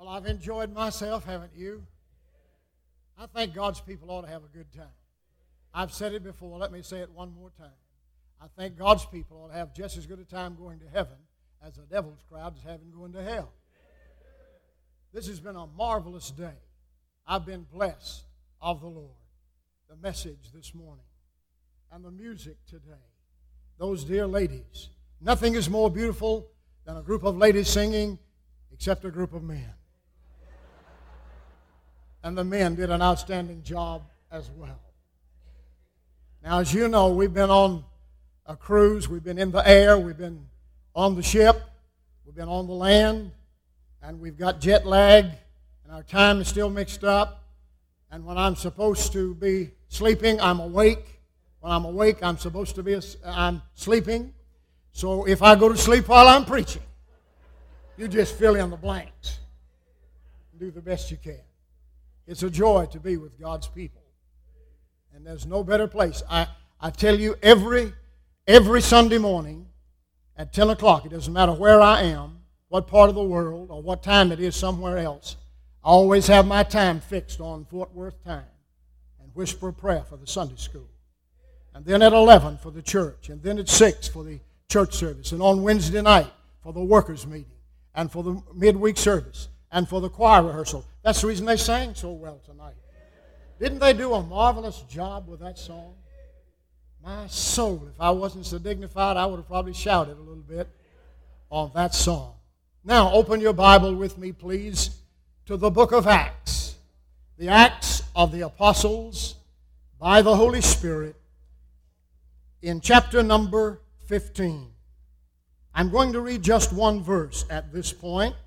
Well, I've enjoyed myself, haven't you? I think God's people ought to have a good time. I've said it before. Let me say it one more time. I think God's people ought to have just as good a time going to heaven as the devil's crowd is having going to hell. This has been a marvelous day. I've been blessed of the Lord. The message this morning and the music today. Those dear ladies. Nothing is more beautiful than a group of ladies singing except a group of men. And the men did an outstanding job as well. Now, as you know, we've been on a cruise. We've been in the air. We've been on the ship. We've been on the land. And we've got jet lag. And our time is still mixed up. And when I'm supposed to be sleeping, I'm awake. When I'm awake, I'm supposed to be I'm sleeping. So if I go to sleep while I'm preaching, you just fill in the blanks. Do the best you can. It's a joy to be with God's people. And there's no better place. I tell you, every Sunday morning at 10 o'clock, it doesn't matter where I am, what part of the world, or what time it is somewhere else, I always have my time fixed on Fort Worth time and whisper a prayer for the Sunday school. And then at 11 for the church. And then at 6 for the church service. And on Wednesday night for the workers' meeting. And for the midweek service. And for the choir rehearsal. That's the reason they sang so well tonight. Didn't they do a marvelous job with that song? My soul, if I wasn't so dignified, I would have probably shouted a little bit on that song. Now, open your Bible with me, please, to the book of Acts. The Acts of the Apostles by the Holy Spirit in chapter number 15. I'm going to read just one verse at this point.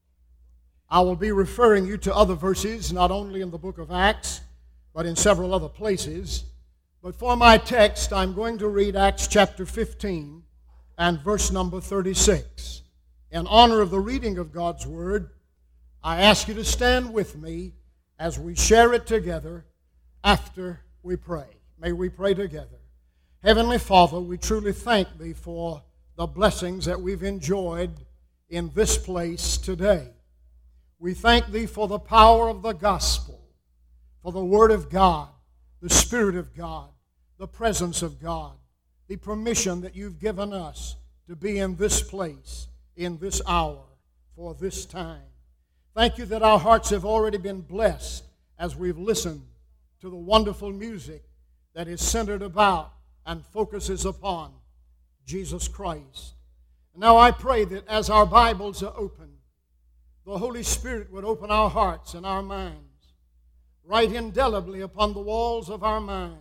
I will be referring you to other verses, not only in the book of Acts, but in several other places. But for my text, I'm going to read Acts chapter 15 and verse number 36. In honor of the reading of God's Word, I ask you to stand with me as we share it together after we pray. May we pray together. Heavenly Father, we truly thank Thee for the blessings that we've enjoyed in this place today. We thank Thee for the power of the gospel, for the Word of God, the Spirit of God, the presence of God, the permission that You've given us to be in this place, in this hour, for this time. Thank You that our hearts have already been blessed as we've listened to the wonderful music that is centered about and focuses upon Jesus Christ. And now I pray that as our Bibles are open, the Holy Spirit would open our hearts and our minds, write indelibly upon the walls of our mind,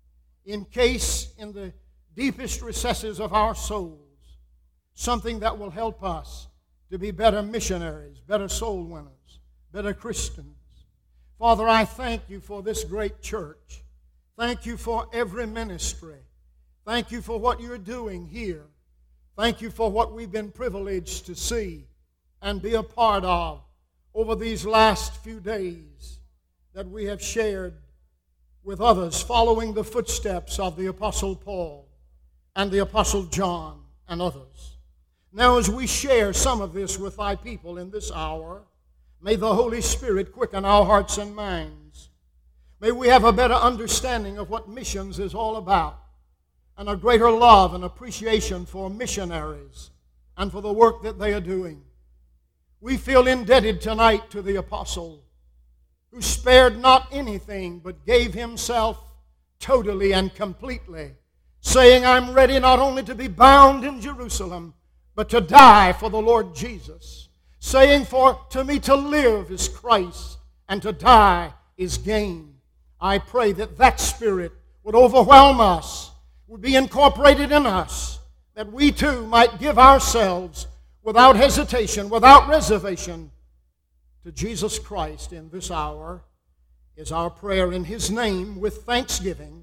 encase in the deepest recesses of our souls something that will help us to be better missionaries, better soul winners, better Christians. Father, I thank You for this great church. Thank You for every ministry. Thank You for what You're doing here. Thank You for what we've been privileged to see and be a part of over these last few days that we have shared with others, following the footsteps of the Apostle Paul and the Apostle John and others. Now, as we share some of this with Thy people in this hour, may the Holy Spirit quicken our hearts and minds. May we have a better understanding of what missions is all about, and a greater love and appreciation for missionaries and for the work that they are doing. We feel indebted tonight to the apostle who spared not anything but gave himself totally and completely, saying, I'm ready not only to be bound in Jerusalem, but to die for the Lord Jesus. Saying, for to me to live is Christ, and to die is gain. I pray that that spirit would overwhelm us, would be incorporated in us, that we too might give ourselves without hesitation, without reservation, to Jesus Christ in this hour, is our prayer in His name with thanksgiving.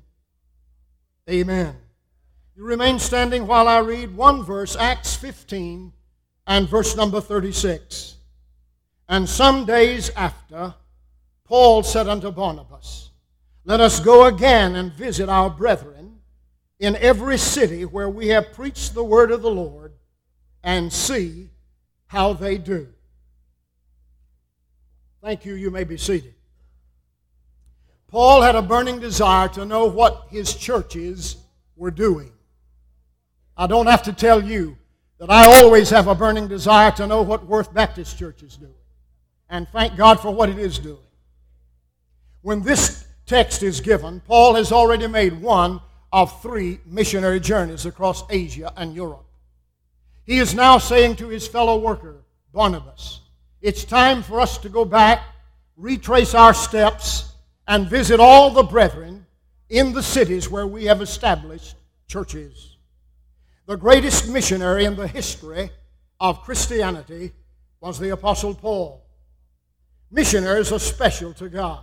Amen. You remain standing while I read one verse, Acts 15 and verse number 36. And some days after, Paul said unto Barnabas, Let us go again and visit our brethren in every city where we have preached the word of the Lord, and see how they do. Thank you. You may be seated. Paul had a burning desire to know what his churches were doing. I don't have to tell you that I always have a burning desire to know what Worth Baptist Church is doing. And thank God for what it is doing. When this text is given, Paul has already made one of 3 missionary journeys across Asia and Europe. He is now saying to his fellow worker, Barnabas, it's time for us to go back, retrace our steps, and visit all the brethren in the cities where we have established churches. The greatest missionary in the history of Christianity was the Apostle Paul. Missionaries are special to God.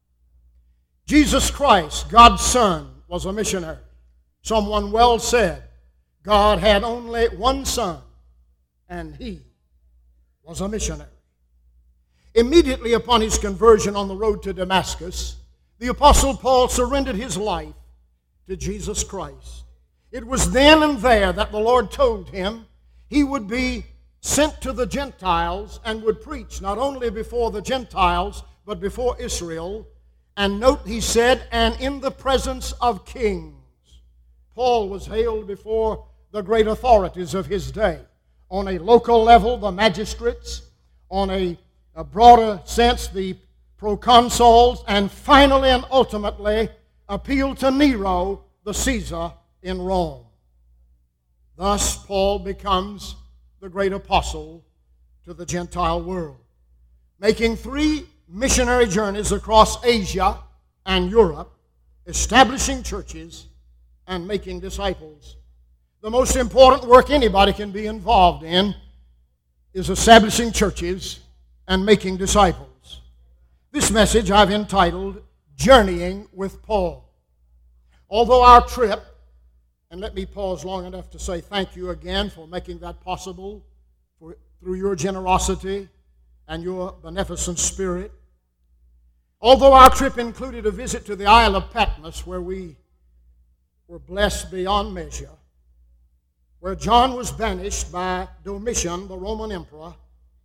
Jesus Christ, God's Son, was a missionary. Someone well said, God had only one Son, and He was a missionary. Immediately upon his conversion on the road to Damascus, the Apostle Paul surrendered his life to Jesus Christ. It was then and there that the Lord told him he would be sent to the Gentiles and would preach not only before the Gentiles, but before Israel. And note, he said, and in the presence of kings. Paul was hailed before the great authorities of his day. On a local level, the magistrates. On a broader sense, the proconsuls. And finally and ultimately, appealed to Nero, the Caesar, in Rome. Thus, Paul becomes the great apostle to the Gentile world, making 3 missionary journeys across Asia and Europe, establishing churches and making disciples. The most important work anybody can be involved in is establishing churches and making disciples. This message I've entitled, Journeying with Paul. Although our trip, and let me pause long enough to say thank you again for making that possible through your generosity and your beneficent spirit. Although our trip included a visit to the Isle of Patmos, where we were blessed beyond measure, where John was banished by Domitian, the Roman emperor,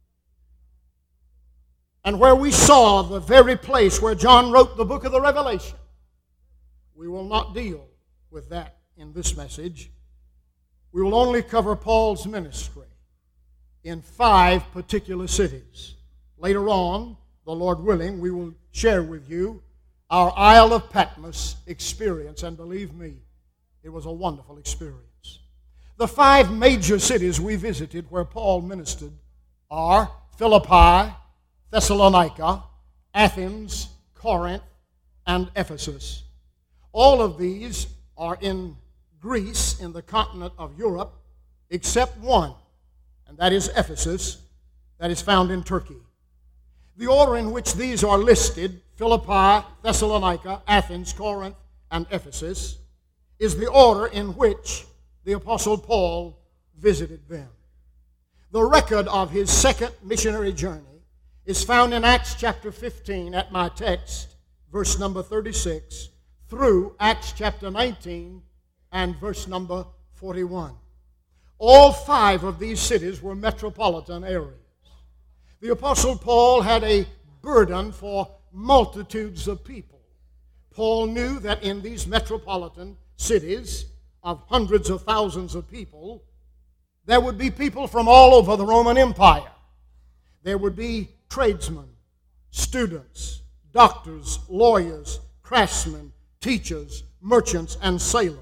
and where we saw the very place where John wrote the book of the Revelation. We will not deal with that in this message. We will only cover Paul's ministry in 5 particular cities. Later on, the Lord willing, we will share with you our Isle of Patmos experience, and believe me, it was a wonderful experience. The 5 major cities we visited where Paul ministered are Philippi, Thessalonica, Athens, Corinth, and Ephesus. All of these are in Greece, in the continent of Europe, except one, and that is Ephesus, that is found in Turkey. The order in which these are listed, Philippi, Thessalonica, Athens, Corinth, and Ephesus, is the order in which the Apostle Paul visited them. The record of his second missionary journey is found in Acts chapter 15 at my text, verse number 36, through Acts chapter 19 and verse number 41. All 5 of these cities were metropolitan areas. The Apostle Paul had a burden for multitudes of people. Paul knew that in these metropolitan cities of hundreds of thousands of people, there would be people from all over the Roman Empire. There would be tradesmen, students, doctors, lawyers, craftsmen, teachers, merchants, and sailors.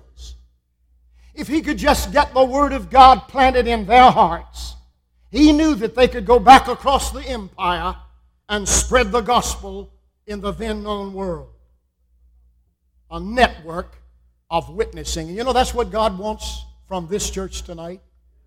If he could just get the Word of God planted in their hearts, he knew that they could go back across the empire and spread the gospel in the then known world. A network of witnessing. And you know, that's what God wants from this church tonight.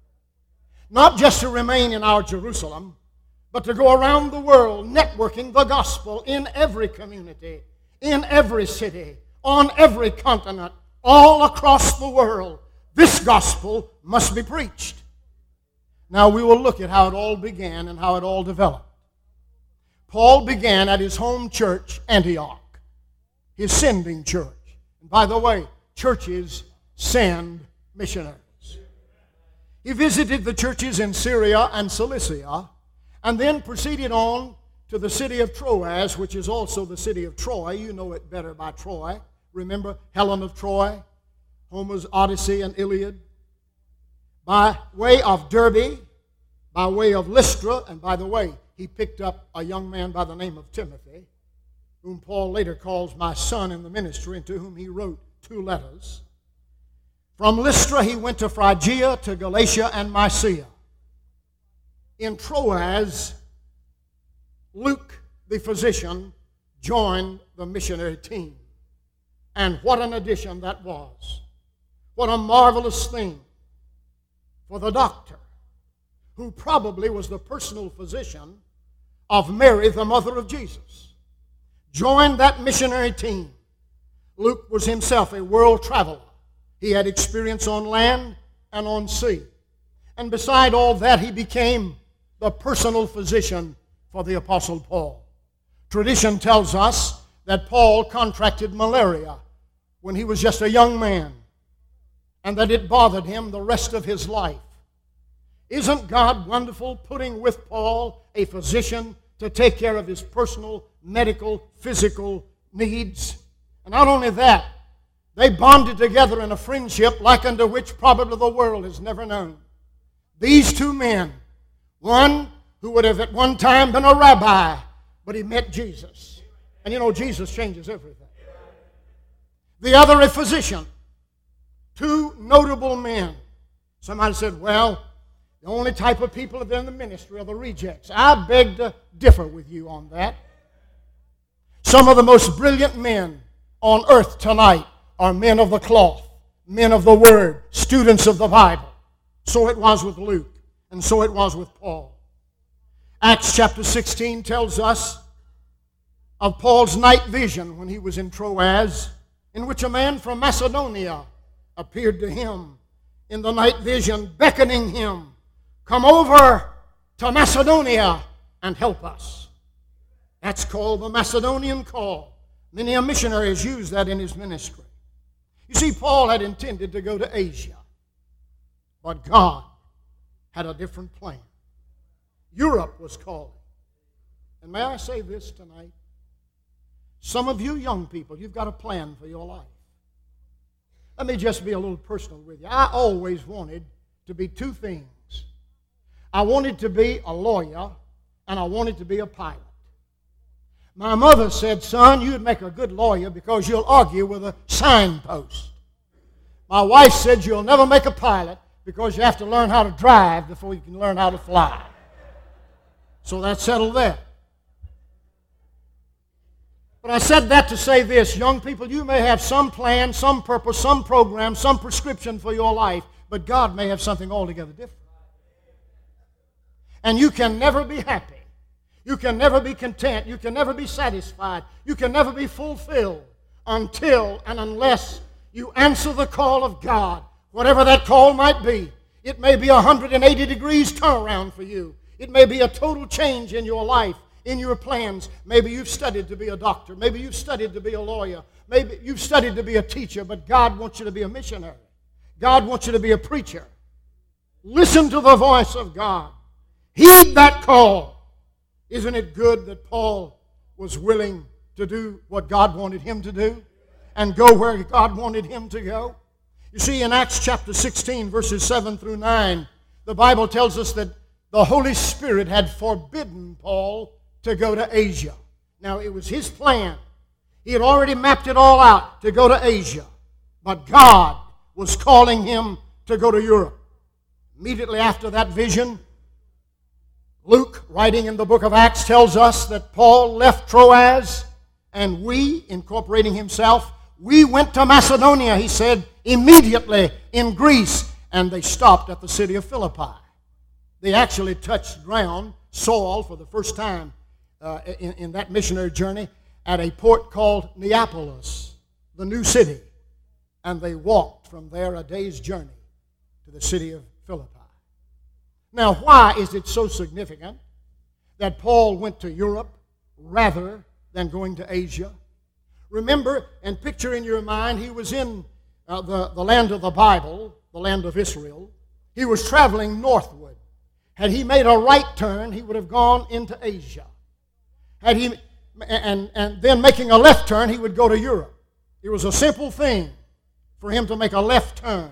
Not just to remain in our Jerusalem, but to go around the world networking the gospel in every community, in every city, on every continent, all across the world. This gospel must be preached. Now we will look at how it all began and how it all developed. Paul began at his home church, Antioch, his sending church. And by the way, churches send missionaries. He visited the churches in Syria and Cilicia, and then proceeded on to the city of Troas, which is also the city of Troy. You know it better by Troy. Remember Helen of Troy, Homer's Odyssey and Iliad. By way of Derbe, by way of Lystra, and by the way, he picked up a young man by the name of Timothy, whom Paul later calls my son in the ministry, and to whom he wrote 2 letters. From Lystra he went to Phrygia, to Galatia, and Mysia. In Troas, Luke, the physician, joined the missionary team. And what an addition that was. What a marvelous thing for the doctor, who probably was the personal physician of Mary, the mother of Jesus, joined that missionary team. Luke was himself a world traveler. He had experience on land and on sea. And beside all that, he became the personal physician for the Apostle Paul. Tradition tells us that Paul contracted malaria when he was just a young man, and that it bothered him the rest of his life. Isn't God wonderful, putting with Paul a physician to take care of his personal, medical, physical needs? And not only that, they bonded together in a friendship like unto which probably the world has never known. These 2 men, one who would have at one time been a rabbi, but he met Jesus. And you know, Jesus changes everything. The other a physician. 2 notable men. Somebody said, well, the only type of people that are in the ministry are the rejects. I beg to differ with you on that. Some of the most brilliant men on earth tonight are men of the cloth, men of the Word, students of the Bible. So it was with Luke, and so it was with Paul. Acts chapter 16 tells us of Paul's night vision when he was in Troas, in which a man from Macedonia appeared to him in the night vision, beckoning him, come over to Macedonia and help us. That's called the Macedonian call. Many a missionary has used that in his ministry. You see, Paul had intended to go to Asia, but God had a different plan. Europe was calling. And may I say this tonight? Some of you young people, you've got a plan for your life. Let me just be a little personal with you. I always wanted to be 2 things. I wanted to be a lawyer, and I wanted to be a pilot. My mother said, son, you'd make a good lawyer because you'll argue with a signpost. My wife said, you'll never make a pilot because you have to learn how to drive before you can learn how to fly. So that's settled there. But I said that to say this, young people, you may have some plan, some purpose, some program, some prescription for your life, but God may have something altogether different. And you can never be happy. You can never be content. You can never be satisfied. You can never be fulfilled until and unless you answer the call of God, whatever that call might be. It may be 180 degrees turnaround for you. It may be a total change in your life, in your plans. Maybe you've studied to be a doctor. Maybe you've studied to be a lawyer. Maybe you've studied to be a teacher, but God wants you to be a missionary. God wants you to be a preacher. Listen to the voice of God. Heed that call. Isn't it good that Paul was willing to do what God wanted him to do and go where God wanted him to go? You see, in Acts chapter 16, verses 7 through 9, the Bible tells us that the Holy Spirit had forbidden Paul to go to Asia. Now, it was his plan. He had already mapped it all out to go to Asia. But God was calling him to go to Europe. Immediately after that vision, Luke, writing in the book of Acts, tells us that Paul left Troas, and we, incorporating himself, we went to Macedonia, he said, immediately in Greece, and they stopped at the city of Philippi. They actually touched ground, Saul, for the first time in that missionary journey, at a port called Neapolis, the new city, and they walked from there a day's journey to the city of Philippi. Now, why is it so significant that Paul went to Europe rather than going to Asia? Remember and picture in your mind, he was in the land of the Bible, the land of Israel. He was traveling northward. Had he made a right turn, he would have gone into Asia. and then making a left turn, he would go to Europe. It was a simple thing for him to make a left turn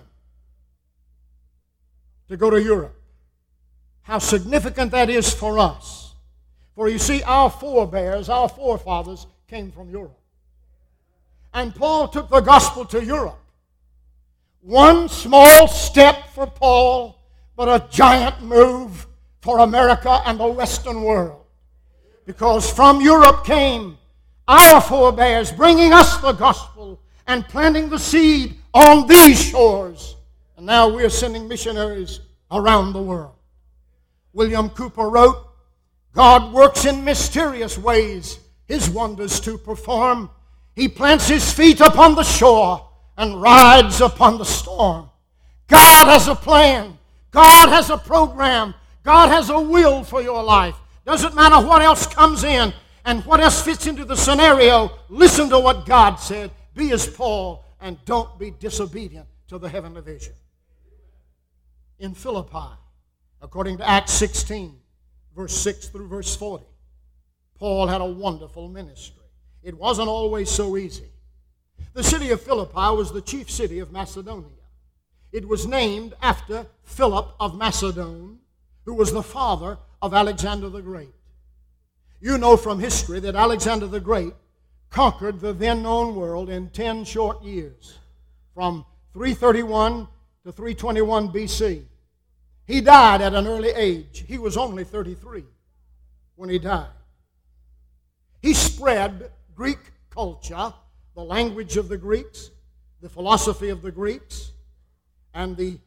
to go to Europe. How significant that is for us. For you see, our forebears, our forefathers came from Europe. And Paul took the gospel to Europe. One small step for Paul, but a giant move for America and the Western world. Because from Europe came our forebears, bringing us the gospel and planting the seed on these shores. And now we're sending missionaries around the world. William Cooper wrote, God works in mysterious ways His wonders to perform. He plants His feet upon the shore and rides upon the storm. God has a plan. God has a program. God has a will for your life. Doesn't matter what else comes in and what else fits into the scenario. Listen to what God said. Be as Paul and don't be disobedient to the heavenly vision. In Philippi, according to Acts 16, verse 6 through verse 40, Paul had a wonderful ministry. It wasn't always so easy. The city of Philippi was the chief city of Macedonia. It was named after Philip of Macedon, who was the father of Alexander the Great. You know from history that Alexander the Great conquered the then known world in 10 short years, from 331 to 321 BC. He died at an early age. He was only 33 when he died. He spread Greek culture, the language of the Greeks, the philosophy of the Greeks, and the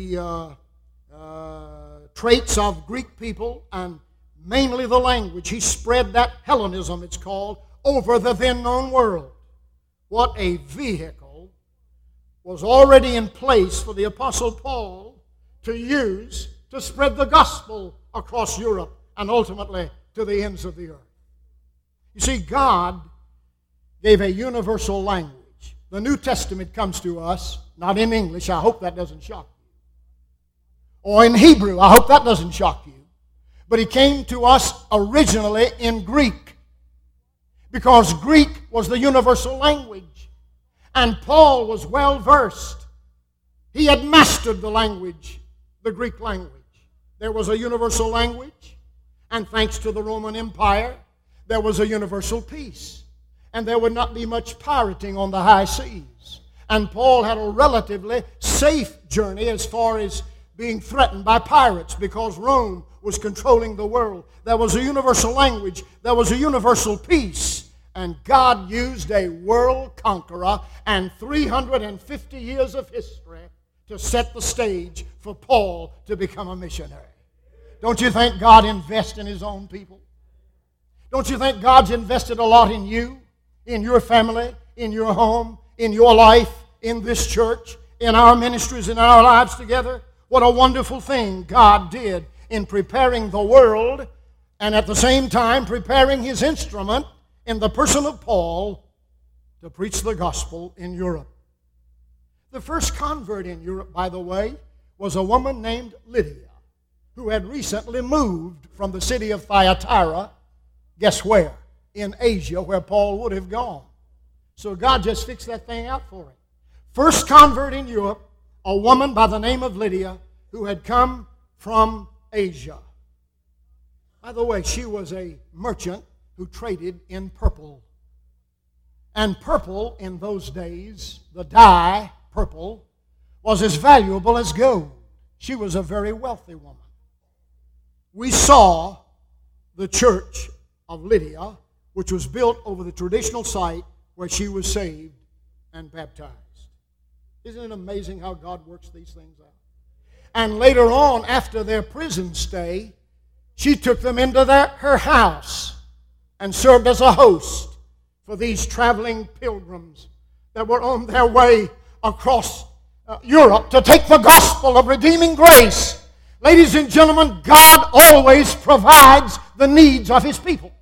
traits of Greek people, and mainly the language. He spread that Hellenism, it's called, over the then known world. What a vehicle was already in place for the Apostle Paul to use to spread the gospel across Europe and ultimately to the ends of the earth. You see, God gave a universal language. The New Testament comes to us, not in English, I hope that doesn't shock you, or in Hebrew, I hope that doesn't shock you, but it came to us originally in Greek, because Greek was the universal language, and Paul was well versed. He had mastered the language, the Greek language. There was a universal language, and thanks to the Roman Empire, there was a universal peace, and there would not be much pirating on the high seas. And Paul had a relatively safe journey as far as being threatened by pirates, because Rome was controlling the world. There was a universal language. There was a universal peace. And God used a world conqueror and 350 years of history to set the stage for Paul to become a missionary. Don't you think God invests in His own people? Don't you think God's invested a lot in you, in your family, in your home, in your life, in this church, in our ministries, in our lives together? What a wonderful thing God did in preparing the world and at the same time preparing His instrument in the person of Paul to preach the gospel in Europe. The first convert in Europe, by the way, was a woman named Lydia, who had recently moved from the city of Thyatira, guess where? In Asia, where Paul would have gone. So God just fixed that thing out for him. First convert in Europe, a woman by the name of Lydia, who had come from Asia. By the way, she was a merchant who traded in purple. And purple in those days, the dye, purple, was as valuable as gold. She was a very wealthy woman. We saw the church of Lydia, which was built over the traditional site where she was saved and baptized. Isn't it amazing how God works these things out? And later on, after their prison stay, she took them into her house and served as a host for these traveling pilgrims that were on their way across Europe to take the gospel of redeeming grace. Ladies and gentlemen, God always provides the needs of His people.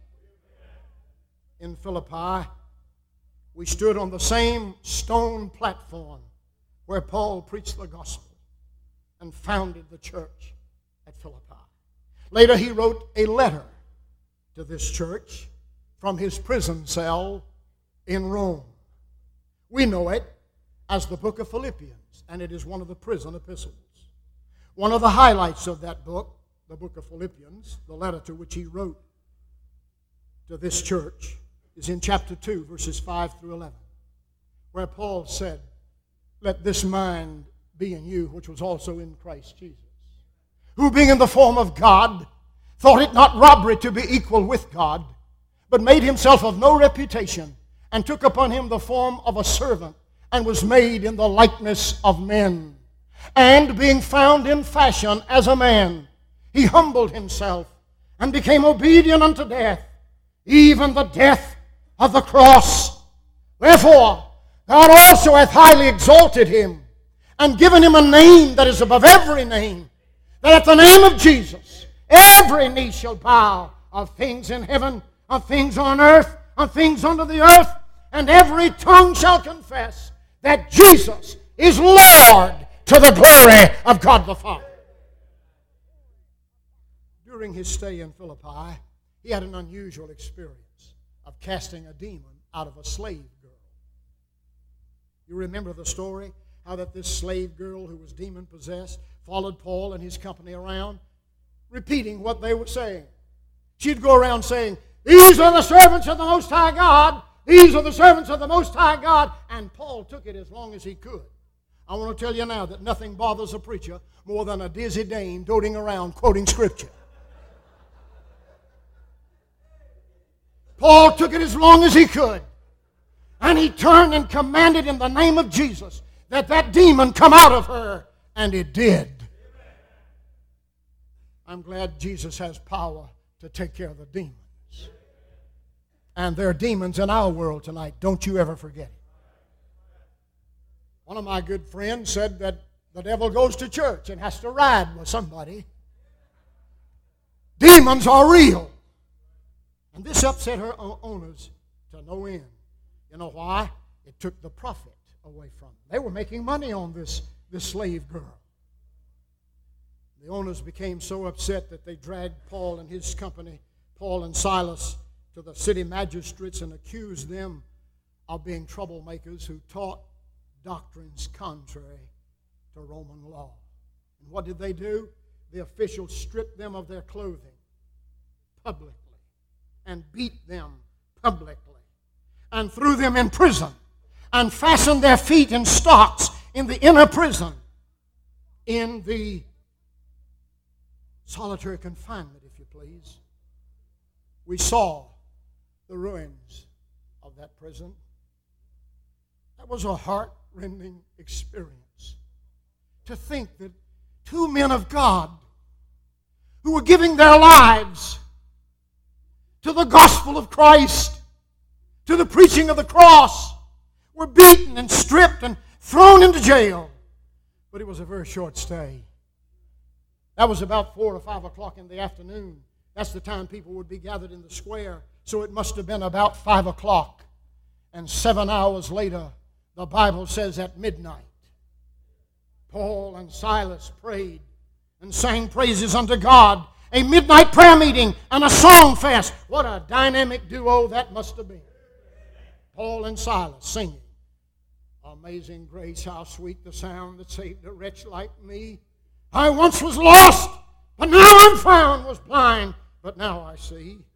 In Philippi, we stood on the same stone platform where Paul preached the gospel and founded the church at Philippi. Later, he wrote a letter to this church from his prison cell in Rome. We know it as the book of Philippians, and it is one of the prison epistles. One of the highlights of that book, the book of Philippians, the letter to which he wrote to this church, is in chapter 2, verses 5 through 11, where Paul said, "Let this mind be in you, which was also in Christ Jesus, who being in the form of God, thought it not robbery to be equal with God, but made himself of no reputation, and took upon him the form of a servant, and was made in the likeness of men. And being found in fashion as a man, he humbled himself, and became obedient unto death, even the death of the cross. Wherefore, God also hath highly exalted him, and given him a name that is above every name, that at the name of Jesus every knee shall bow, of things in heaven, of things on earth, of things under the earth, and every tongue shall confess that Jesus is Lord, to the glory of God the Father." During his stay in Philippi, he had an unusual experience of casting a demon out of a slave girl. You remember the story, how that this slave girl who was demon-possessed followed Paul and his company around, repeating what they were saying. She'd go around saying, "These are the servants of the Most High God. These are the servants of the Most High God." And Paul took it as long as he could. I want to tell you now that nothing bothers a preacher more than a dizzy dame doting around quoting Scripture. Paul took it as long as he could. And he turned and commanded in the name of Jesus that that demon come out of her. And it did. I'm glad Jesus has power to take care of the demons. And there are demons in our world tonight. Don't you ever forget it. One of my good friends said that the devil goes to church and has to ride with somebody. Demons are real. And this upset her owners to no end. You know why? It took the profit away from them. They were making money on this slave girl. The owners became so upset that they dragged Paul and his company, Paul and Silas, to the city magistrates and accused them of being troublemakers who taught doctrines contrary to Roman law. And what did they do? The officials stripped them of their clothing publicly and beat them publicly and threw them in prison and fastened their feet in stocks in the inner prison, in the solitary confinement, if you please. We saw the ruins of that prison. That was a heart-rending experience. To think that two men of God who were giving their lives to the gospel of Christ, to the preaching of the cross, were beaten and stripped and thrown into jail. But it was a very short stay. That was about 4 or 5 o'clock in the afternoon. That's the time people would be gathered in the square. So it must have been about 5 o'clock. And 7 hours later, the Bible says at midnight, Paul and Silas prayed and sang praises unto God. A midnight prayer meeting and a song fest. What a dynamic duo that must have been. Paul and Silas singing, "Amazing grace, how sweet the sound that saved a wretch like me. I once was lost, but now I'm found, was blind, but now I see." And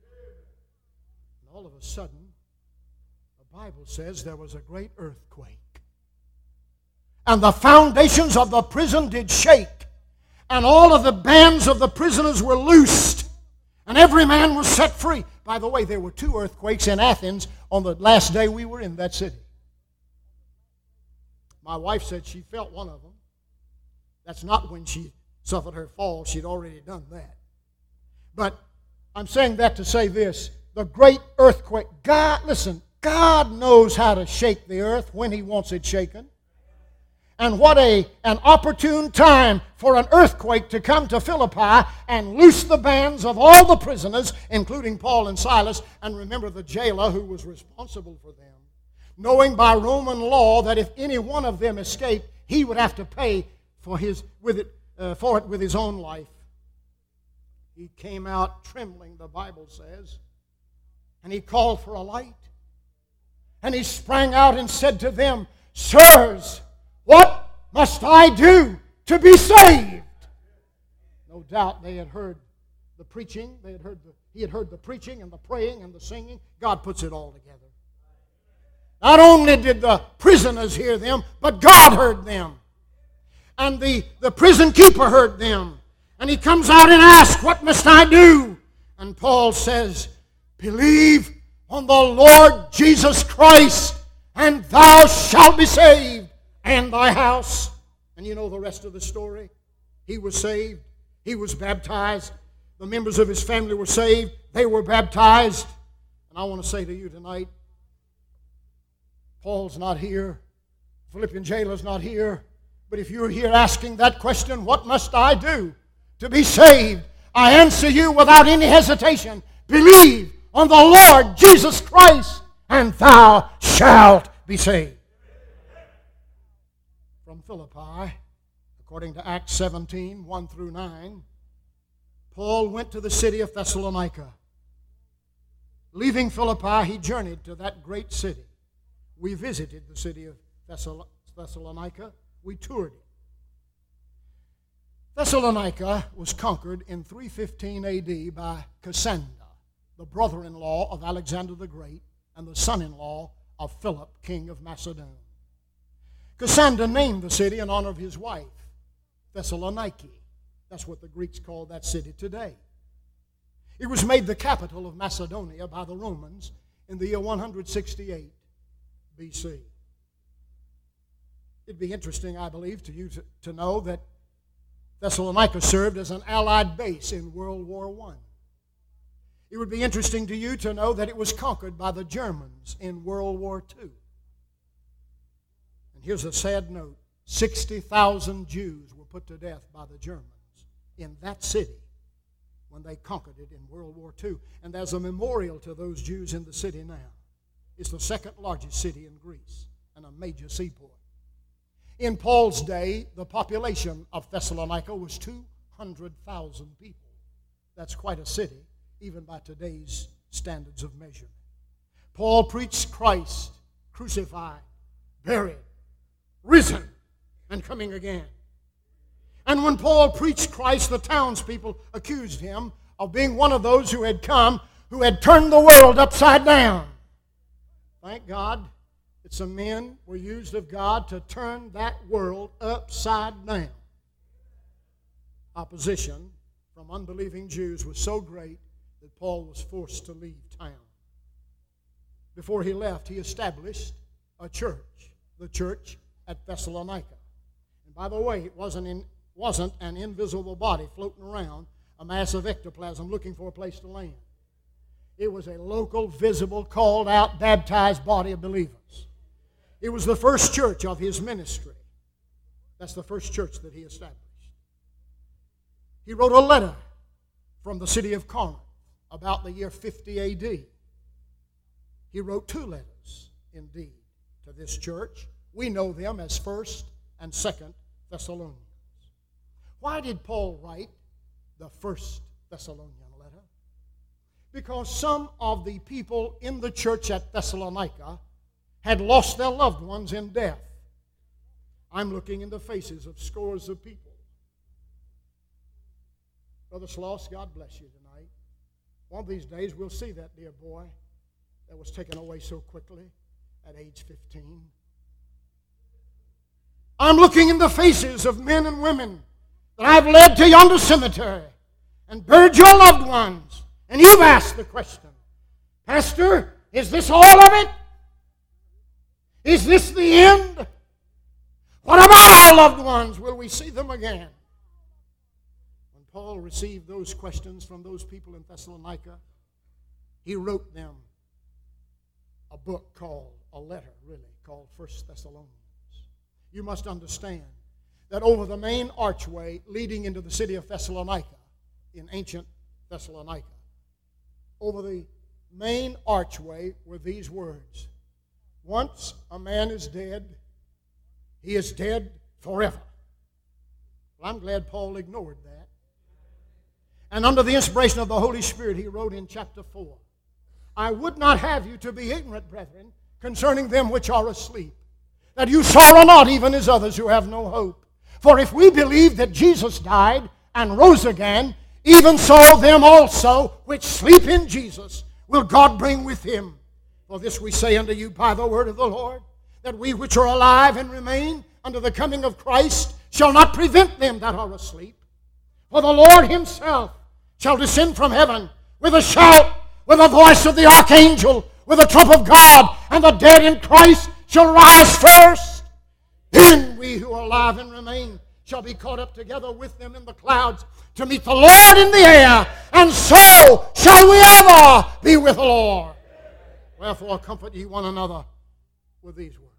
all of a sudden, the Bible says there was a great earthquake. And the foundations of the prison did shake. And all of the bands of the prisoners were loosed. And every man was set free. By the way, there were 2 earthquakes in Athens on the last day we were in that city. My wife said she felt one of them. That's not when she suffered her fall. She'd already done that. But I'm saying that to say this. The great earthquake. God, listen, God knows how to shake the earth when He wants it shaken. And what an opportune time for an earthquake to come to Philippi and loose the bands of all the prisoners, including Paul and Silas, and remember the jailer who was responsible for them, knowing by Roman law that if any one of them escaped, he would have to pay for it with his own life. He came out trembling, the Bible says, And he called for a light. And he sprang out and said to them, Sirs, what must I do to be saved? No doubt they had heard the preaching. He had heard the preaching and the praying and the singing. God puts it all together. Not only did the prisoners hear them, but God heard them. And the prison keeper heard them. And he comes out and asks, What must I do? And Paul says, Believe on the Lord Jesus Christ, and thou shalt be saved, and thy house. And you know the rest of the story. He was saved. He was baptized. The members of his family were saved. They were baptized. And I want to say to you tonight, Paul's not here. Philippian jailer's not here. But if you're here asking that question, what must I do to be saved? I answer you without any hesitation. Believe on the Lord Jesus Christ, and thou shalt be saved. From Philippi, according to Acts 17, 1 through 9, Paul went to the city of Thessalonica. Leaving Philippi, he journeyed to that great city. We visited the city of Thessalonica. We toured it. Thessalonica was conquered in 315 A.D. by Cassander, the brother-in-law of Alexander the Great and the son-in-law of Philip, king of Macedon. Cassander named the city in honor of his wife, Thessaloniki. That's what the Greeks call that city today. It was made the capital of Macedonia by the Romans in the year 168 B.C. It'd be interesting, I believe, to you to know that Thessalonica served as an Allied base in World War I. It would be interesting to you to know that it was conquered by the Germans in World War II. And here's a sad note. 60,000 Jews were put to death by the Germans in that city when they conquered it in World War II. And there's a memorial to those Jews in the city now. It's the second largest city in Greece and a major seaport. In Paul's day, the population of Thessalonica was 200,000 people. That's quite a city, even by today's standards of measurement. Paul preached Christ crucified, buried, risen, and coming again. And when Paul preached Christ, the townspeople accused him of being one of those who had come, who had turned the world upside down. Thank God that some men were used of God to turn that world upside down. Opposition from unbelieving Jews was so great that Paul was forced to leave town. Before he left, he established a church, the church at Thessalonica. And by the way, it wasn't an invisible body floating around, a mass of ectoplasm looking for a place to land. It was a local, visible, called out, baptized body of believers. It was the first church of his ministry. That's the first church that he established. He wrote a letter from the city of Corinth about the year 50 A.D. He wrote 2 letters, indeed, to this church. We know them as 1st and 2nd Thessalonians. Why did Paul write the 1st Thessalonian letter? Because some of the people in the church at Thessalonica had lost their loved ones in death. I'm looking in the faces of scores of people. Brother Sloss, God bless you tonight. One of these days we'll see that dear boy that was taken away so quickly at age 15. I'm looking in the faces of men and women that I've led to yonder cemetery and buried your loved ones. And you've asked the question, Pastor, is this all of it? Is this the end? What about our loved ones? Will we see them again? When Paul received those questions from those people in Thessalonica, he wrote them a book called, a letter really, called 1 Thessalonians. You must understand that over the main archway leading into the city of Thessalonica, in ancient Thessalonica, over the main archway were these words: once a man is dead, he is dead forever. Well, I'm glad Paul ignored that. And under the inspiration of the Holy Spirit, he wrote in chapter 4, I would not have you to be ignorant, brethren, concerning them which are asleep, that you sorrow not even as others who have no hope. For if we believe that Jesus died and rose again, even so them also which sleep in Jesus will God bring with him. For this we say unto you by the word of the Lord, that we which are alive and remain unto the coming of Christ shall not prevent them that are asleep. For the Lord himself shall descend from heaven with a shout, with the voice of the archangel, with the trump of God, and the dead in Christ shall rise first. Then we who are alive and remain shall be caught up together with them in the clouds to meet the Lord in the air, and so shall we ever be with the Lord. Wherefore comfort ye one another with these words.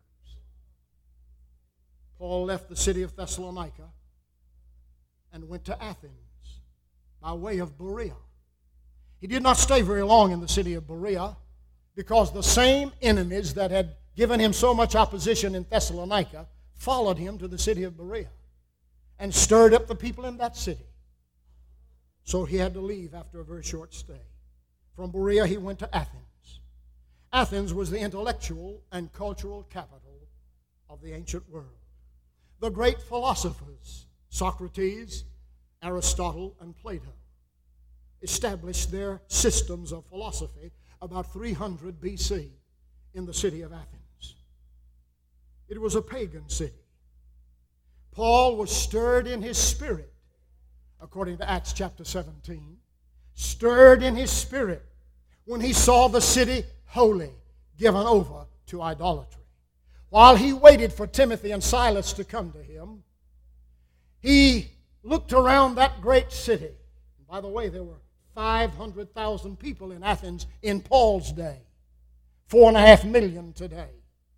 Paul left the city of Thessalonica and went to Athens by way of Berea. He did not stay very long in the city of Berea, because the same enemies that had given him so much opposition in Thessalonica followed him to the city of Berea and stirred up the people in that city. So he had to leave after a very short stay. From Berea he went to Athens. Athens was the intellectual and cultural capital of the ancient world. The great philosophers, Socrates, Aristotle, and Plato, established their systems of philosophy about 300 BC in the city of Athens. It was a pagan city. Paul was stirred in his spirit, according to Acts chapter 17, stirred in his spirit when he saw the city wholly given over to idolatry. While he waited for Timothy and Silas to come to him, he looked around that great city. And by the way, there were 500,000 people in Athens in Paul's day. 4.5 million today.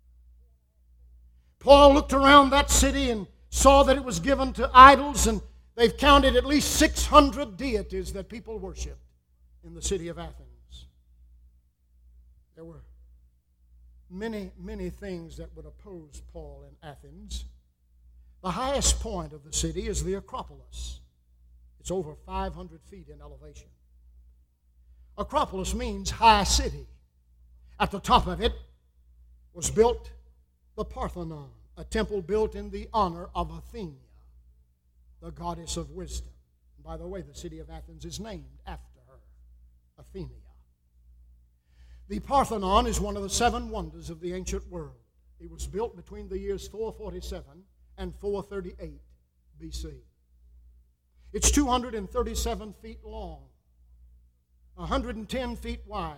Paul looked around that city and saw that it was given to idols, and they've counted at least 600 deities that people worshiped in the city of Athens. There were many, many things that would oppose Paul in Athens. The highest point of the city is the Acropolis. It's over 500 feet in elevation. Acropolis means high city. At the top of it was built the Parthenon, a temple built in the honor of Athena, the goddess of wisdom. And by the way, the city of Athens is named after her, Athena. The Parthenon is one of the 7 wonders of the ancient world. It was built between the years 447 and 438 BC. It's 237 feet long, 110 feet wide,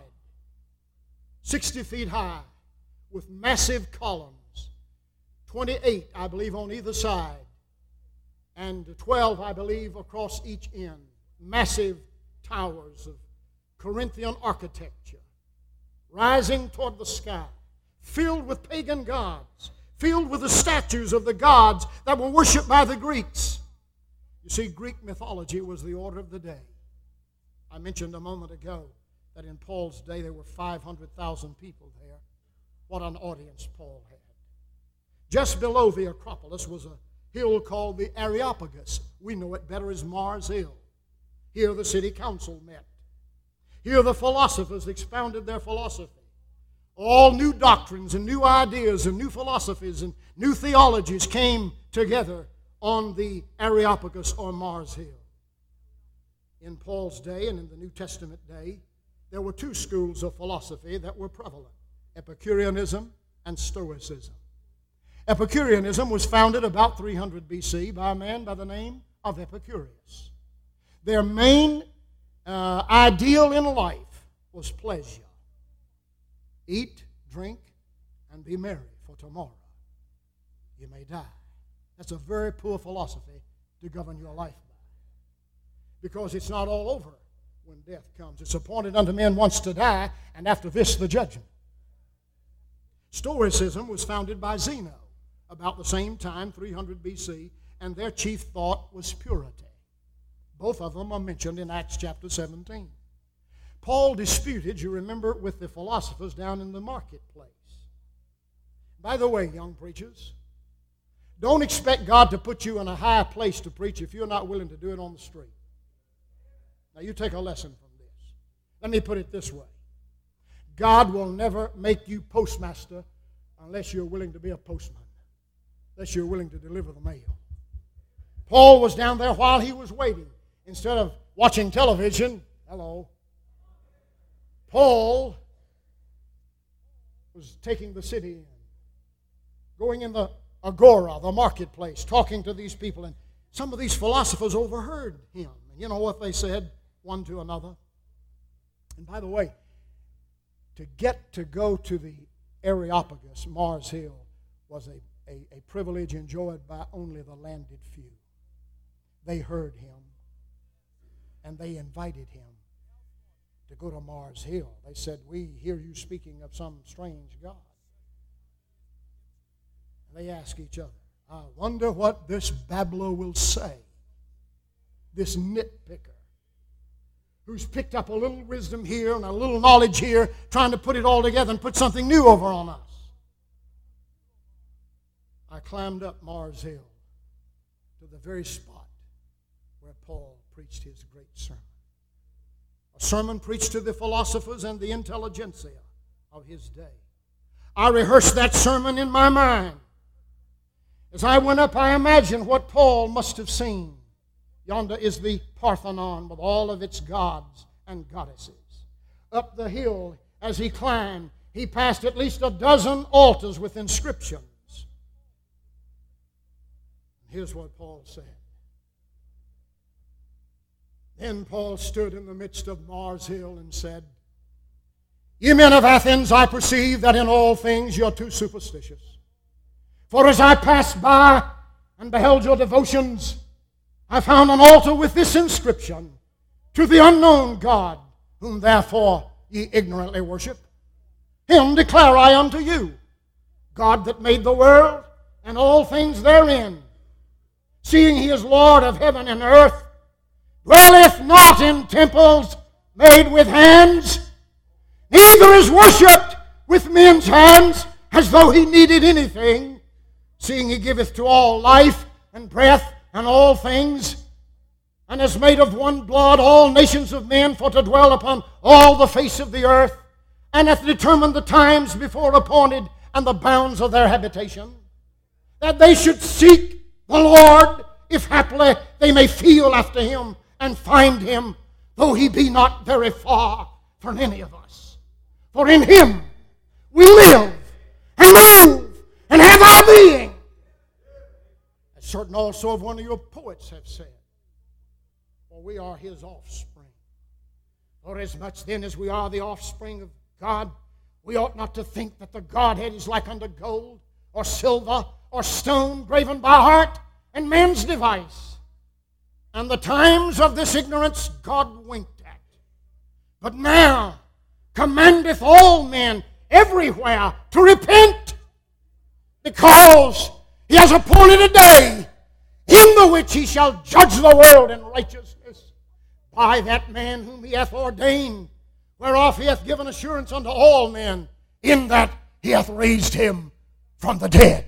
60 feet high, with massive columns, 28, I believe, on either side, and 12, I believe, across each end. Massive towers of Corinthian architecture, rising toward the sky, filled with pagan gods, filled with the statues of the gods that were worshipped by the Greeks. You see, Greek mythology was the order of the day. I mentioned a moment ago that in Paul's day there were 500,000 people there. What an audience Paul had. Just below the Acropolis was a hill called the Areopagus. We know it better as Mars Hill. Here the city council met. Here the philosophers expounded their philosophy. All new doctrines and new ideas and new philosophies and new theologies came together on the Areopagus or Mars Hill. In Paul's day and in the New Testament day, there were 2 schools of philosophy that were prevalent: Epicureanism and Stoicism. Epicureanism was founded about 300 BC by a man by the name of Epicurus. Their main ideal in life was pleasure. Eat, drink, and be merry, for tomorrow you may die. That's a very poor philosophy to govern your life by, because it's not all over when death comes. It's appointed unto men once to die, and after this the judgment. Stoicism was founded by Zeno about the same time, 300 BC, and their chief thought was purity. Both of them are mentioned in Acts chapter 17. Paul disputed, you remember, with the philosophers down in the marketplace. By the way, young preachers, don't expect God to put you in a high place to preach if you're not willing to do it on the street. Now, you take a lesson from this. Let me put it this way. God will never make you postmaster unless you're willing to be a postman, unless you're willing to deliver the mail. Paul was down there while he was waiting. Instead of watching television, Paul was taking the city in, going in the agora, the marketplace, talking to these people. And some of these philosophers overheard him. And you know what they said one to another? And by the way, to get to go to the Areopagus, Mars Hill, was a privilege enjoyed by only the landed few. They heard him, and they invited him to go to Mars Hill. They said, "We hear you speaking of some strange God." And they asked each other, "I wonder what this babbler will say, this nitpicker, who's picked up a little wisdom here and a little knowledge here, trying to put it all together and put something new over on us." I climbed up Mars Hill to the very spot where Paul preached his great sermon. A sermon preached to the philosophers and the intelligentsia of his day. I rehearsed that sermon in my mind. As I went up, I imagined what Paul must have seen. Yonder is the Parthenon with all of its gods and goddesses. Up the hill, as he climbed, he passed at least a dozen altars with inscriptions. Here's what Paul said. Then Paul stood in the midst of Mars Hill and said, "Ye men of Athens, I perceive that in all things you're too superstitious. For as I passed by and beheld your devotions, I found an altar with this inscription, To the unknown God, whom therefore ye ignorantly worship. Him declare I unto you, God that made the world and all things therein, seeing he is Lord of heaven and earth, dwelleth not in temples made with hands, neither is worshipped with men's hands, as though he needed anything, seeing he giveth to all life and breath and all things, and has made of one blood all nations of men for to dwell upon all the face of the earth, and hath determined the times before appointed and the bounds of their habitation, that they should seek the Lord, if haply they may feel after him and find him, though he be not very far from any of us. For in him we live and move and have our being. As certain also of one of your poets have said, for we are his offspring. For as much then as we are the offspring of God, we ought not to think that the Godhead is like unto gold or silver or stone graven by art and man's device. And the times of this ignorance God winked at. But now commandeth all men everywhere to repent, because he has appointed a day in the which he shall judge the world in righteousness by that man whom he hath ordained, whereof he hath given assurance unto all men, in that he hath raised him from the dead.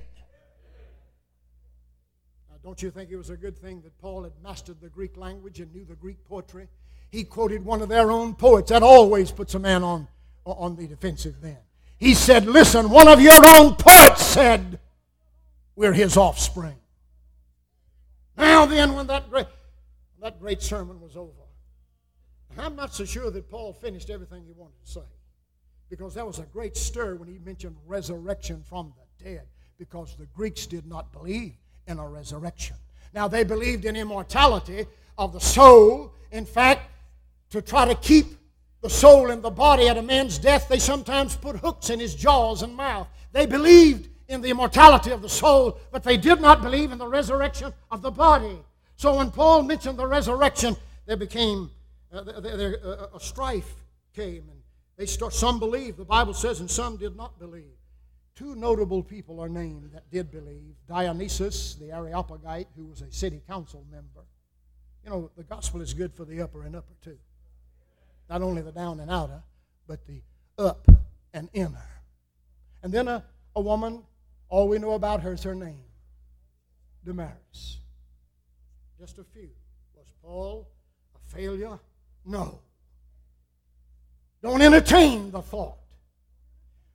Now, don't you think it was a good thing that Paul had mastered the Greek language and knew the Greek poetry? He quoted one of their own poets. That always puts a man on the defensive then. He said, listen, one of your own poets said, we're his offspring. Now then, when that great sermon was over, I'm not so sure that Paul finished everything he wanted to say, because there was a great stir when he mentioned resurrection from the dead, because the Greeks did not believe in a resurrection. Now, they believed in immortality of the soul. In fact, to try to keep the soul in the body at a man's death, they sometimes put hooks in his jaws and mouth. They believed in the immortality of the soul, but they did not believe in the resurrection of the body. So when Paul mentioned the resurrection, there became a strife came, and some believed, the Bible says, and some did not believe. Two notable people are named that did believe. Dionysius, the Areopagite, who was a city council member. You know, the gospel is good for the upper and upper too. Not only the down and outer, but the up and inner. And then a woman, all we know about her is her name, Damaris. Just a few. Was Paul a failure? No. Don't entertain the thought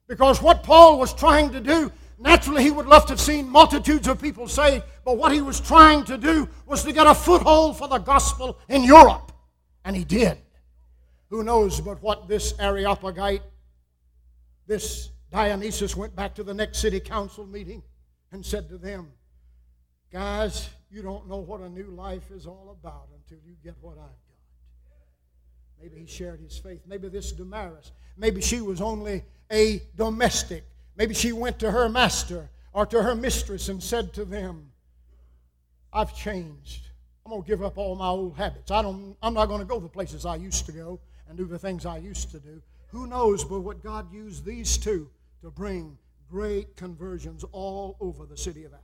Because what Paul was trying to do, naturally he would love to have seen multitudes of people saved, but what he was trying to do was to get a foothold for the gospel in Europe. And he did. Who knows but what this Areopagite, this Dionysius, went back to the next city council meeting and said to them, guys, you don't know what a new life is all about until you get what I've got. Maybe he shared his faith. Maybe this Damaris, maybe she was only a domestic. Maybe she went to her master or to her mistress and said to them, I've changed. I'm going to give up all my old habits. I'm not going to go the places I used to go and do the things I used to do. Who knows but what God used these two to bring great conversions all over the city of Athens.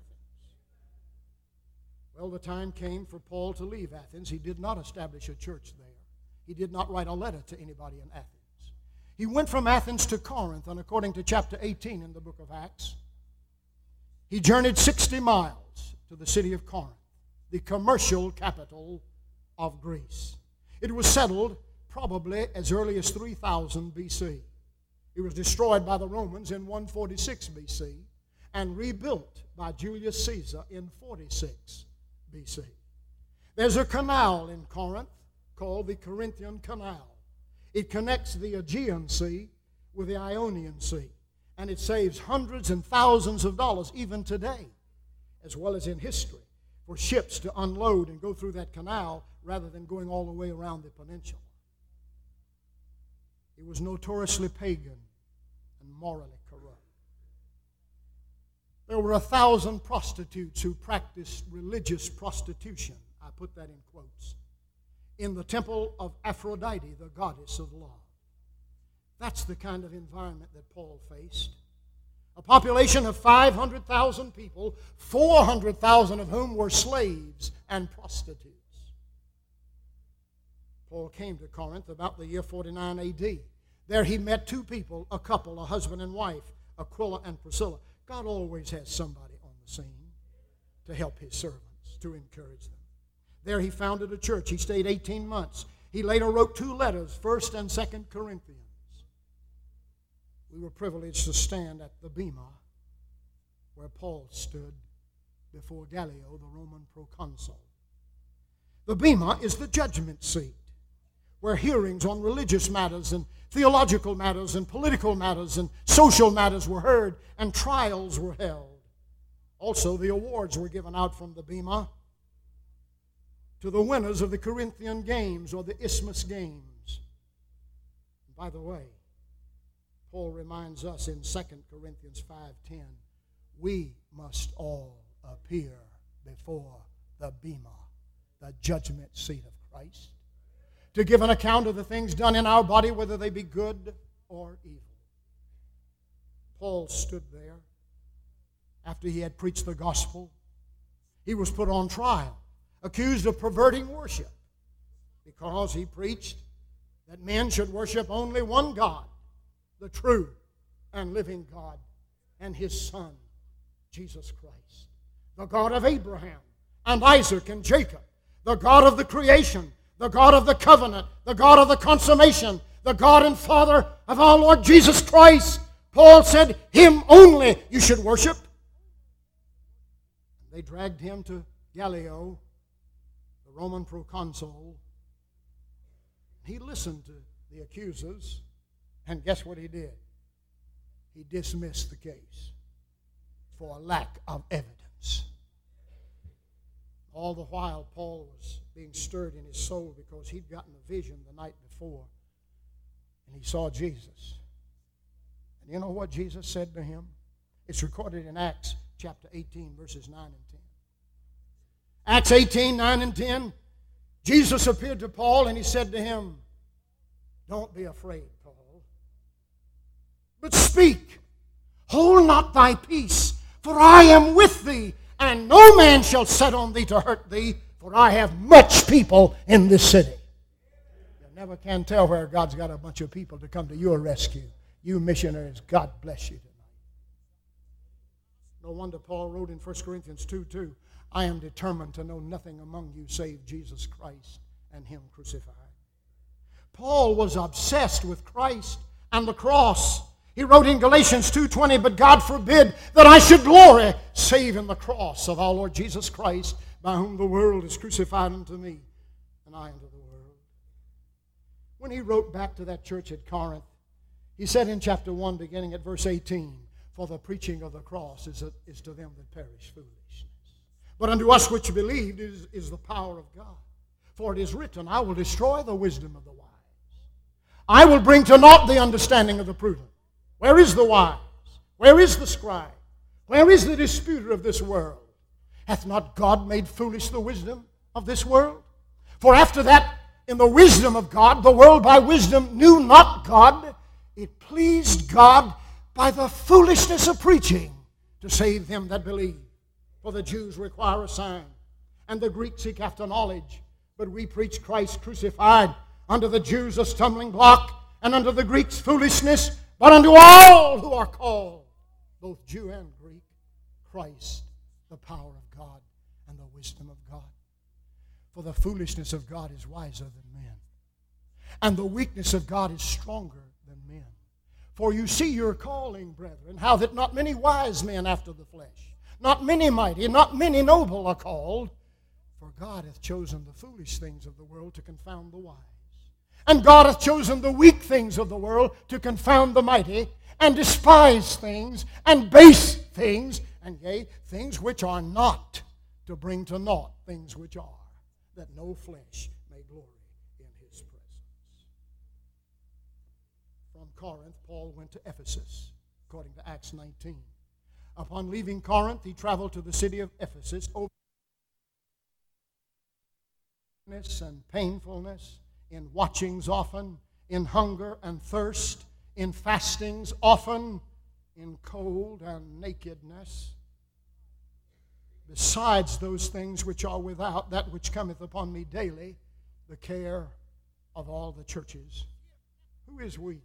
Well, the time came for Paul to leave Athens. He did not establish a church there. He did not write a letter to anybody in Athens. He went from Athens to Corinth, and according to chapter 18 in the book of Acts, he journeyed 60 miles to the city of Corinth, the commercial capital of Greece. It was settled probably as early as 3000 B.C. It was destroyed by the Romans in 146 B.C. and rebuilt by Julius Caesar in 46 B.C. There's a canal in Corinth called the Corinthian Canal. It connects the Aegean Sea with the Ionian Sea, and it saves hundreds and thousands of dollars even today, as well as in history, for ships to unload and go through that canal rather than going all the way around the peninsula. It was notoriously pagan and morally corrupt. There were 1,000 prostitutes who practiced religious prostitution, I put that in quotes, in the temple of Aphrodite, the goddess of love. That's the kind of environment that Paul faced. A population of 500,000 people, 400,000 of whom were slaves and prostitutes. Paul came to Corinth about the year 49 A.D. There he met two people, a couple, a husband and wife, Aquila and Priscilla. God always has somebody on the scene to help his servants, to encourage them. There he founded a church. He stayed 18 months. He later wrote 2 letters, 1st and 2nd Corinthians. We were privileged to stand at the Bema where Paul stood before Gallio, the Roman proconsul. The Bema is the judgment seat where hearings on religious matters and theological matters and political matters and social matters were heard and trials were held. Also, the awards were given out from the Bema to the winners of the Corinthian Games or the Isthmus Games. And by the way, Paul reminds us in 2 Corinthians 5:10, we must all appear before the Bema, the judgment seat of Christ, to give an account of the things done in our body, whether they be good or evil. Paul stood there after he had preached the gospel. He was put on trial, accused of perverting worship, because he preached that men should worship only one God, the true and living God, and his Son, Jesus Christ, the God of Abraham and Isaac and Jacob, the God of the creation, the God of the covenant, the God of the consummation, the God and Father of our Lord Jesus Christ. Paul said, him only you should worship. They dragged him to Gallio, the Roman proconsul. He listened to the accusers, and guess what he did? He dismissed the case for a lack of evidence. All the while, Paul was being stirred in his soul because he'd gotten a vision the night before, and he saw Jesus. And you know what Jesus said to him? It's recorded in Acts chapter 18, verses 9 and 10. Acts 18, 9 and 10, Jesus appeared to Paul, and he said to him, don't be afraid, Paul, but speak. Hold not thy peace, for I am with thee, and no man shall set on thee to hurt thee, for I have much people in this city. You never can tell where God's got a bunch of people to come to your rescue. You missionaries, God bless you tonight. No wonder Paul wrote in 1 Corinthians 2:2, I am determined to know nothing among you save Jesus Christ and him crucified. Paul was obsessed with Christ and the cross. He wrote in Galatians 2:20, but God forbid that I should glory save in the cross of our Lord Jesus Christ, by whom the world is crucified unto me, and I unto the world. When he wrote back to that church at Corinth, he said in chapter 1, beginning at verse 18, for the preaching of the cross is to them that perish foolishness. But unto us which believed is the power of God. For it is written, I will destroy the wisdom of the wise. I will bring to naught the understanding of the prudent. Where is the wise? Where is the scribe? Where is the disputer of this world? Hath not God made foolish the wisdom of this world? For after that, in the wisdom of God, the world by wisdom knew not God. It pleased God by the foolishness of preaching to save them that believe. For the Jews require a sign, and the Greeks seek after knowledge. But we preach Christ crucified, unto the Jews a stumbling block, and unto the Greeks foolishness, but unto all who are called, both Jew and Greek, Christ, the power of God and the wisdom of God. For the foolishness of God is wiser than men, and the weakness of God is stronger than men. For you see your calling, brethren, how that not many wise men after the flesh, not many mighty, not many noble are called. For God hath chosen the foolish things of the world to confound the wise. And God hath chosen the weak things of the world to confound the mighty, and despise things, and base things, and yea, things which are not, to bring to naught things which are, that no flesh may glory in his presence. From Corinth, Paul went to Ephesus, according to Acts 19. Upon leaving Corinth, he traveled to the city of Ephesus, and painfulness, in watchings often, in hunger and thirst, in fastings often, in cold and nakedness. Besides those things which are without, that which cometh upon me daily, the care of all the churches. Who is weak?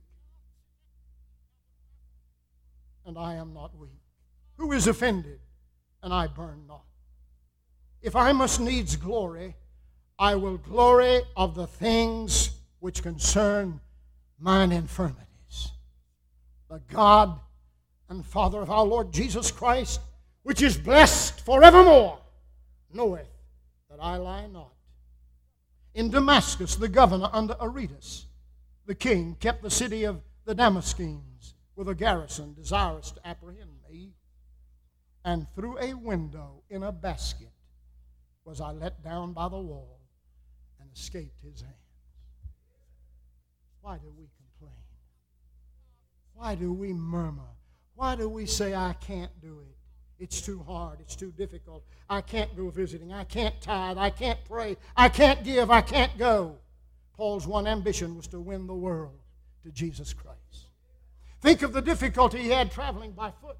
And I am not weak. Who is offended? And I burn not. If I must needs glory, I will glory of the things which concern mine infirmities. The God and Father of our Lord Jesus Christ, which is blessed forevermore, knoweth that I lie not. In Damascus, the governor under Aretas, the king, kept the city of the Damascenes with a garrison desirous to apprehend me. And through a window in a basket was I let down by the wall, and escaped his hands. Why do we complain? Why do we murmur? Why do we say, I can't do it? It's too hard. It's too difficult. I can't go visiting. I can't tithe. I can't pray. I can't give. I can't go. Paul's one ambition was to win the world to Jesus Christ. Think of the difficulty he had traveling by foot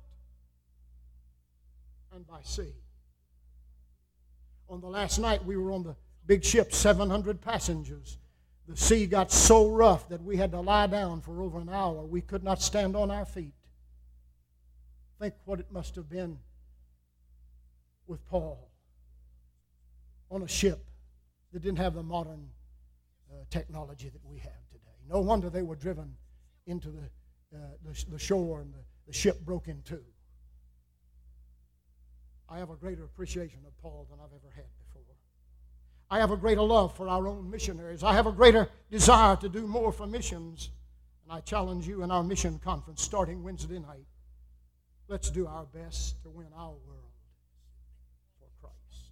and by sea. On the last night, we were on the big ship, 700 passengers. The sea got so rough that we had to lie down for over an hour. We could not stand on our feet. Think what it must have been with Paul on a ship that didn't have the modern technology that we have today. No wonder they were driven into the shore and the ship broke in two. I have a greater appreciation of Paul than I've ever had before. I have a greater love for our own missionaries. I have a greater desire to do more for missions. And I challenge you in our mission conference starting Wednesday night. Let's do our best to win our world for Christ.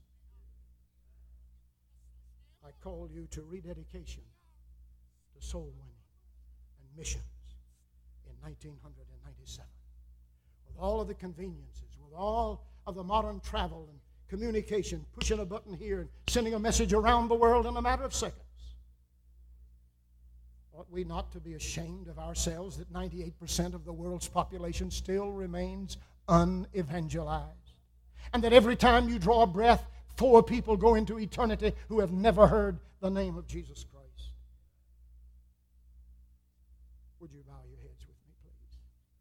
I call you to rededication to soul winning and missions in 1997. With all of the conveniences, with all of the modern travel and communication, pushing a button here and sending a message around the world in a matter of seconds. Ought we not to be ashamed of ourselves that 98% of the world's population still remains unevangelized? And that every time you draw a breath, 4 people go into eternity who have never heard the name of Jesus Christ. Would you bow your heads with me, please?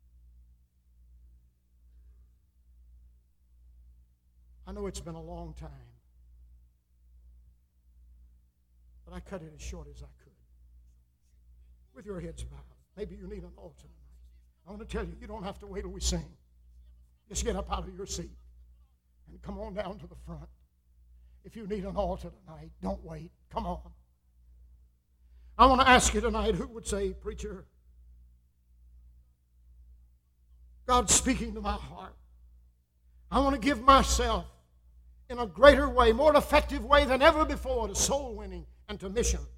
I know it's been a long time, but I cut it as short as I could. With your heads bowed. Maybe you need an altar tonight. I want to tell you, you don't have to wait till we sing. Just get up out of your seat and come on down to the front. If you need an altar tonight, don't wait. Come on. I want to ask you tonight, who would say, preacher, God's speaking to my heart. I want to give myself in a greater way, more effective way than ever before to soul winning and to missions.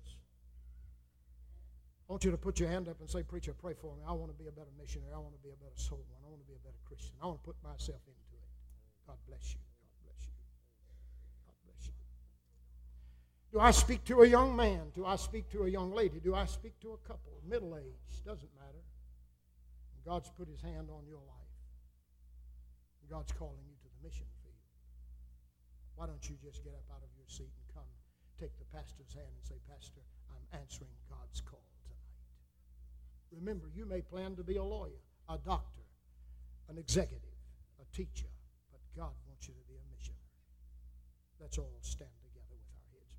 I want you to put your hand up and say, preacher, pray for me. I want to be a better missionary. I want to be a better soul winner. I want to be a better Christian. I want to put myself into it. God bless you. God bless you. God bless you. Do I speak to a young man? Do I speak to a young lady? Do I speak to a couple? Middle age? Doesn't matter. God's put his hand on your life. God's calling you to the mission field. Why don't you just get up out of your seat and come take the pastor's hand and say, Pastor, I'm answering God's call tonight. Remember, you may plan to be a lawyer, a doctor, an executive, a teacher, but God wants you to be a missionary. Let's all stand together with our heads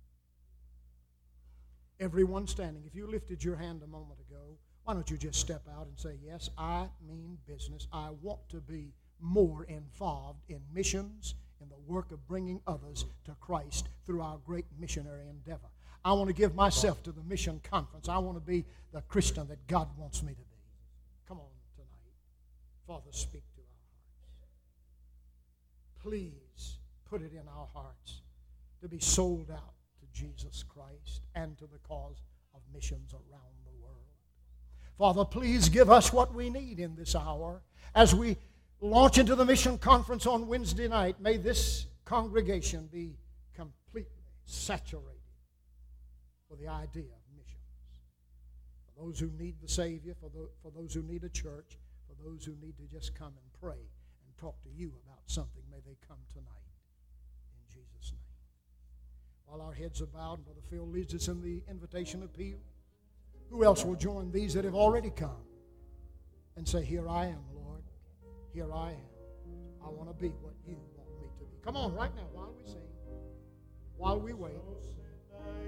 bowed. Everyone standing, if you lifted your hand a moment ago, why don't you just step out and say, yes, I mean business. I want to be more involved in missions, in the work of bringing others to Christ through our great missionary endeavor. I want to give myself to the mission conference. I want to be the Christian that God wants me to be. Come on tonight. Father, speak to our hearts. Please put it in our hearts to be sold out to Jesus Christ and to the cause of missions around the world. Father, please give us what we need in this hour as we launch into the mission conference on Wednesday night. May this congregation be completely saturated with the idea of missions. For those who need the Savior, for those who need a church, for those who need to just come and pray and talk to you about something, may they come tonight in Jesus' name. While our heads are bowed and Brother Phil leads us in the invitation appeal, who else will join these that have already come and say, here I am, Lord. Here I am. I want to be what you want me to be. Come on right now while we sing, while we wait.